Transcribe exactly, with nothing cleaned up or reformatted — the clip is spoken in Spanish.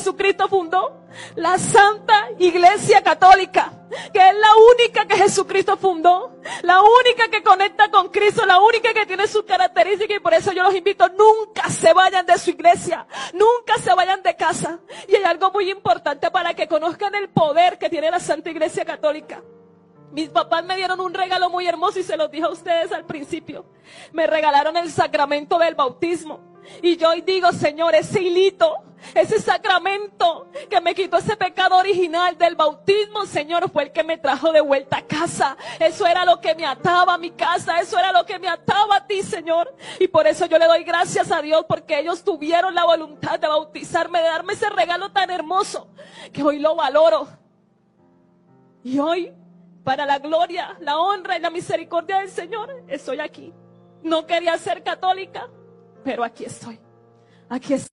Jesucristo fundó? La Santa Iglesia Católica, que es la única que Jesucristo fundó, la única que conecta con Cristo, la única que tiene sus características, y por eso yo los invito, nunca se vayan de su iglesia, nunca se vayan de casa. Y hay algo muy importante para que conozcan el poder que tiene la Santa Iglesia Católica. Mis papás me dieron un regalo muy hermoso y se los dije a ustedes al principio. Me regalaron el sacramento del bautismo. Y yo hoy digo, Señor, ese hilito, ese sacramento que me quitó ese pecado original del bautismo, Señor, fue el que me trajo de vuelta a casa. Eso era lo que me ataba a mi casa, eso era lo que me ataba a ti, Señor. Y por eso yo le doy gracias a Dios, porque ellos tuvieron la voluntad de bautizarme, de darme ese regalo tan hermoso, que hoy lo valoro. Y hoy, para la gloria, la honra y la misericordia del Señor, estoy aquí. No quería ser católica, pero aquí estoy. Aquí estoy.